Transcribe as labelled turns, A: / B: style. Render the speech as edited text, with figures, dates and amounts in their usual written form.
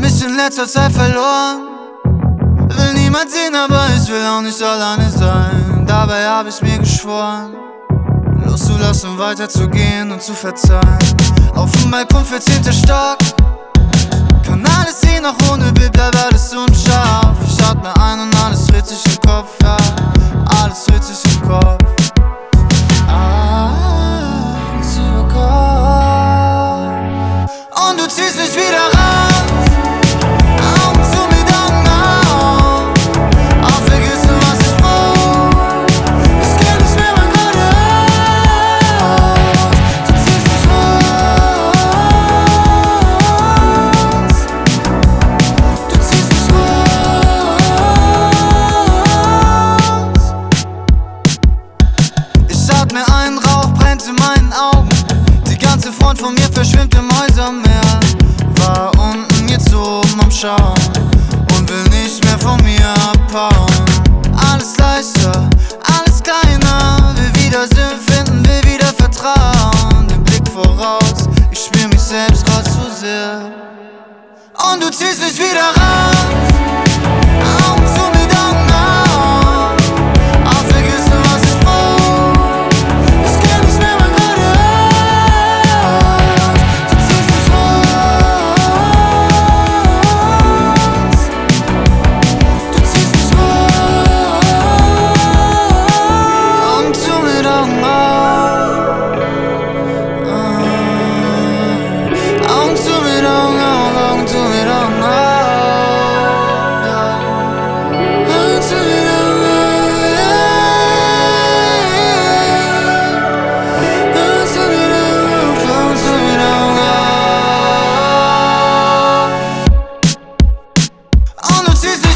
A: mich in letzter Zeit verloren. Will niemand sehen, aber ich will auch nicht alleine sein. Dabei hab ich mir geschworen, loszulassen, weiterzugehen und zu verzeihen. Auf dem Balkon 14. Stock, kann alles sehen, auch ohne Bild bleibt alles unscharf. Ich atme ein und alles dreht sich im Kopf, ja, alles dreht sich im Kopf. Alles über Kopf. Und du ziehst mich wieder raus, Augen zu mit Augen auf. Auch vergessen, was ich brauch. Ich kenn nicht mehr mein geradeaus. Du ziehst mich raus. Du ziehst mich raus. Ich atme ein, Rauch brennt in meinen Augen. Die ganze Front von mir verschwimmt im Häusermeer. War unten, jetzt oben am Schauen und will nicht mehr von mir abhauen. Alles leichter, alles kleiner. Will wieder Sinn finden, will wieder vertrauen. Den Blick voraus, ich spür mich selbst grad zu sehr. Und du ziehst mich wieder raus, Augen zu mit Augen auf. Auch vergessen, was ich brauch. Ich kenn nicht mehr mein geradeaus. Du ziehst mich raus. Du ziehst mich raus. Augen zu mit Augen auf. Augen zu mit Augen auf. Augen zu mit Augen auf. Augen zu mit Augen auf. Augen zu mit Augen auf. Augen zu mit Augen auf. Und du ziehst mich